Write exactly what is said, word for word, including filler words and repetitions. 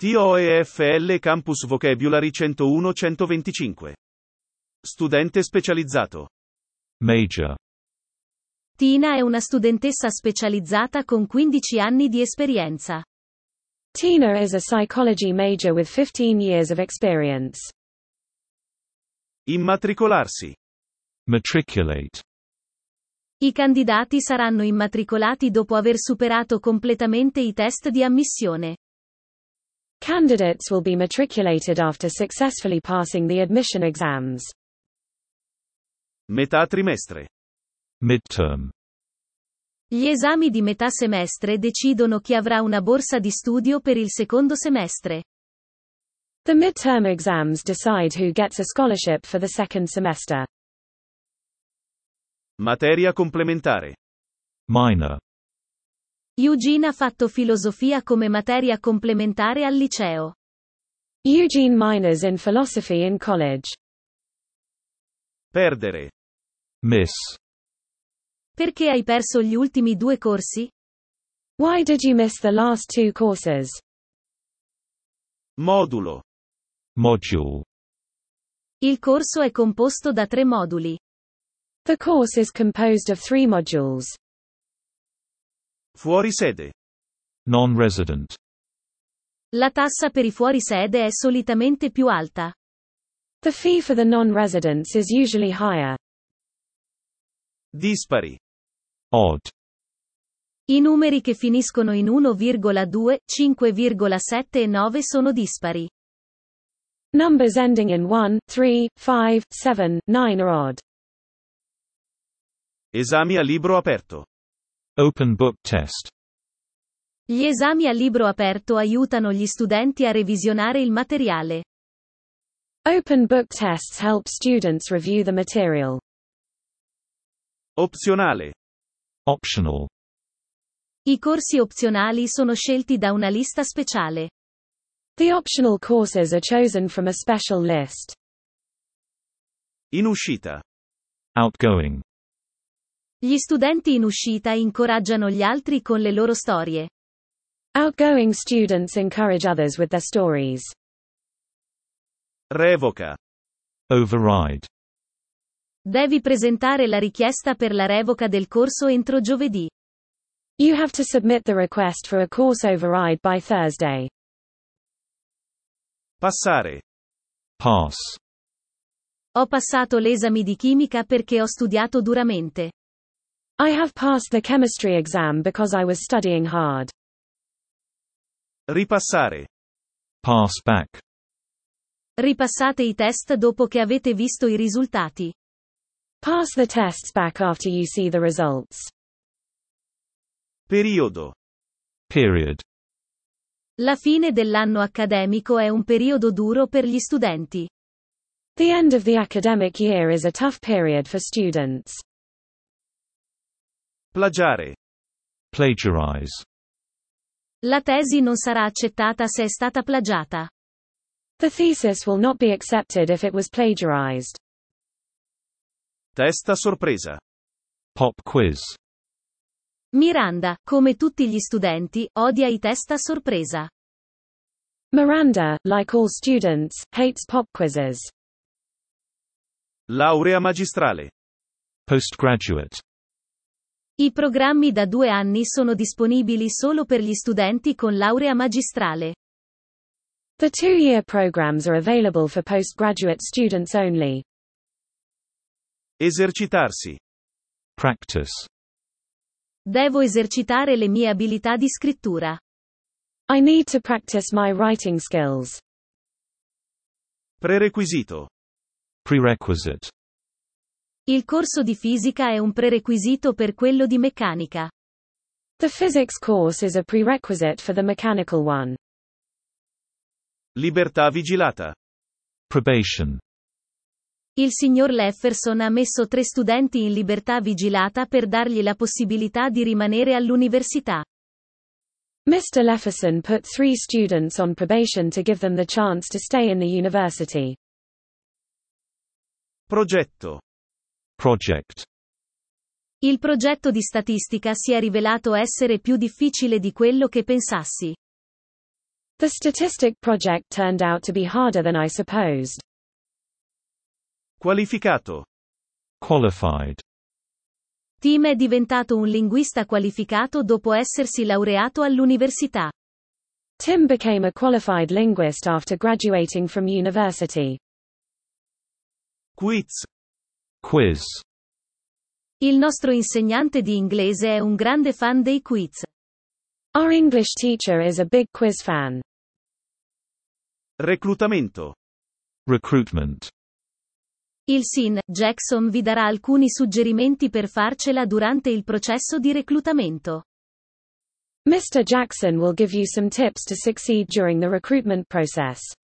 T O E F L Campus Vocabulary centouno centoventicinque. Studente specializzato. Major. Tina è una studentessa specializzata con quindici anni di esperienza. Tina is a psychology major with fifteen years of experience. Immatricolarsi. Matriculate. I candidati saranno immatricolati dopo aver superato completamente i test di ammissione. Candidates will be matriculated after successfully passing the admission exams. Metà trimestre. Midterm. Gli esami di metà semestre decidono chi avrà una borsa di studio per il secondo semestre. The midterm exams decide who gets a scholarship for the second semester. Materia complementare. Minor. Eugene ha fatto filosofia come materia complementare al liceo. Eugene minors in philosophy in college. Perdere. Miss. Perché hai perso gli ultimi due corsi? Why did you miss the last two courses? Modulo. Module. Il corso è composto da tre moduli. The course is composed of three modules. Fuori sede. Non-resident. La tassa per i fuorisede è solitamente più alta. The fee for the non-residents is usually higher. Dispari. Odd. I numeri che finiscono in uno virgola due, cinque virgola sette e nove sono dispari. Numbers ending in one, three, five, seven, nine are odd. Esami a libro aperto. Open book test. Gli esami a libro aperto aiutano gli studenti a revisionare il materiale. Open book tests help students review the material. Opzionale. Optional. I corsi opzionali sono scelti da una lista speciale. The optional courses are chosen from a special list. In uscita. Outgoing. Gli studenti in uscita incoraggiano gli altri con le loro storie. Outgoing students encourage others with their stories. Revoca. Override. Devi presentare la richiesta per la revoca del corso entro giovedì. You have to submit the request for a course override by Thursday. Passare. Pass. Ho passato l'esame di chimica perché ho studiato duramente. I have passed the chemistry exam because I was studying hard. Ripassare. Pass back. Ripassate i test dopo che avete visto i risultati. Pass the tests back after you see the results. Periodo. Period. La fine dell'anno accademico è un periodo duro per gli studenti. The end of the academic year is a tough period for students. Plagiare. Plagiarize. La tesi non sarà accettata se è stata plagiata. The thesis will not be accepted if it was plagiarized. Test a sorpresa. Pop quiz. Miranda, come tutti gli studenti, odia i test a sorpresa. Miranda, like all students, hates pop quizzes. Laurea magistrale. Postgraduate. I programmi da due anni sono disponibili solo per gli studenti con laurea magistrale. The two-year programs are available for postgraduate students only. Esercitarsi. Practice. Devo esercitare le mie abilità di scrittura. I need to practice my writing skills. Prerequisito. Prerequisite. Il corso di fisica è un prerequisito per quello di meccanica. The physics course is a prerequisite for the mechanical one. Libertà vigilata. Probation. Il signor Lefferson ha messo tre studenti in libertà vigilata per dargli la possibilità di rimanere all'università. Mister Lefferson put three students on probation to give them the chance to stay in the university. Progetto. Project. Il progetto di statistica si è rivelato essere più difficile di quello che pensassi. The statistic project turned out to be harder than I supposed. Qualificato. Qualified. Tim è diventato un linguista qualificato dopo essersi laureato all'università. Tim became a qualified linguist after graduating from university. Quiz. Quiz. Il nostro insegnante di inglese è un grande fan dei quiz. Our English teacher is a big quiz fan. Reclutamento. Recruitment. Il Sin Jackson vi darà alcuni suggerimenti per farcela durante il processo di reclutamento. mister Jackson will give you some tips to succeed during the recruitment process.